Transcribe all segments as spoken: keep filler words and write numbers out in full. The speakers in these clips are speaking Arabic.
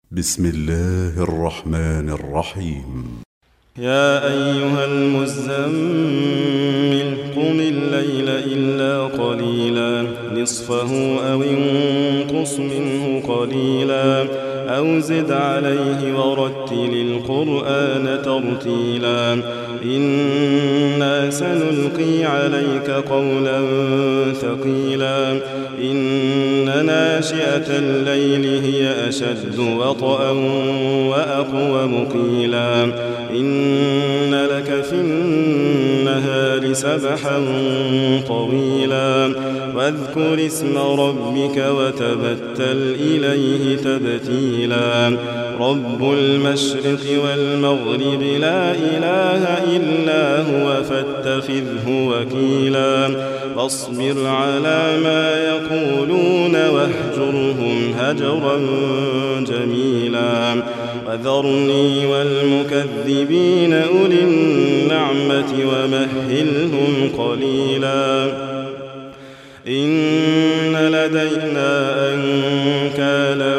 بسم الله الرحمن الرحيم. يا أيها المزمل قم الليل إلا قليلا نصفه أو انقص منه قليلا أو زد عليه ورتل القرآن ترتيلا إنا سنلقي عليك قولا ثقيلا إن ناشئة الليل هي أشد وطئا وأقوم قيلا إن لك في النهار سبحا طويلا واذكر اسم ربك وتبتل إليه تبتيلا رب المشرق والمغرب لا إله إلا هو فاتخذه وكيلا فاصبر على ما يقولون واهجرهم هجرا جميلا وذرني والمكذبين أولي النعمة ومهلهم قليلا إن لدينا أنكالا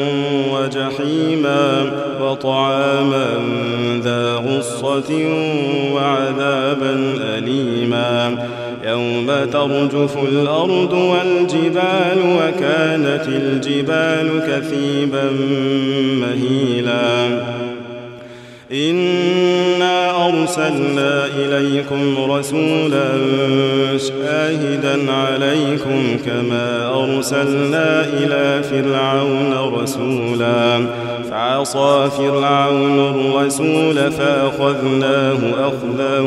وجحيما وطعاما ذا غصة وعذابا أليما يوم ترجف الأرض والجبال وكانت الجبال كثيبا مهيلا إنا أرسلنا إليكم رسولا شاهدا عليكم كما أرسلنا إلى فرعون رسولا فعصى فرعون الرسول فأخذناه أخذا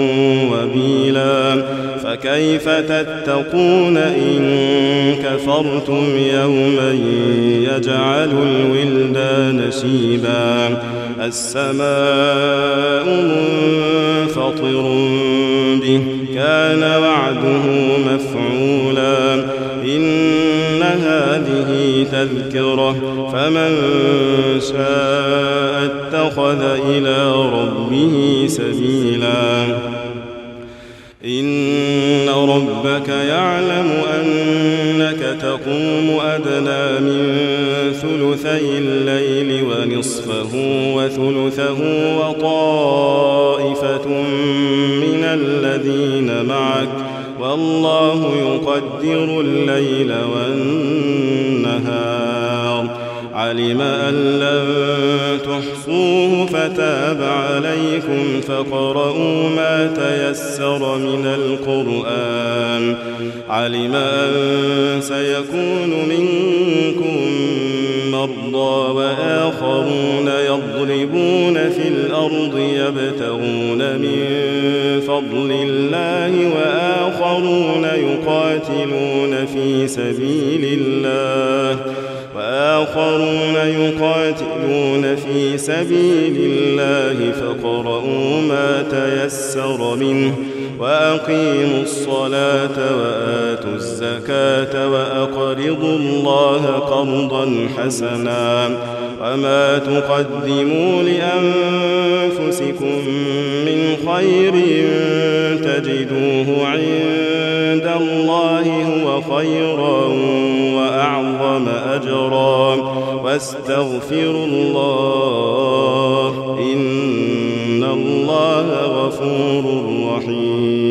وبيلا فكيف تتقون إن كفرتم يوما يجعل الولدان شيبا السماء منفطر به كان وعده مفعولا إن هذه تذكرة فمن شاء اتخذ إلى ربه سبيلا إن ربك يعلم أنك تقوم أدنى من ثلثي الليل ونصفه وثلثه وطائفة من الذين معك والله يقدر الليل والنهار علم أن لن تحصوه فتاب عليكم فاقرؤوا ما تيسر من القرآن علم أن سيكون منكم مرضى وآخرون يضربون في الأرض يبتغون من فضل الله وآخرون يقاتلون في سبيل الله وآخرون يقاتلون في سبيل الله فاقرؤوا ما تيسر منه وأقيموا الصلاة وآتوا الزكاة وأقرضوا الله قرضا حسنا وما تقدموا لأنفسكم من خير تجدوه عند الله هو خيرا وأعظم أجرا واستغفروا الله إن الله غفور رحيم.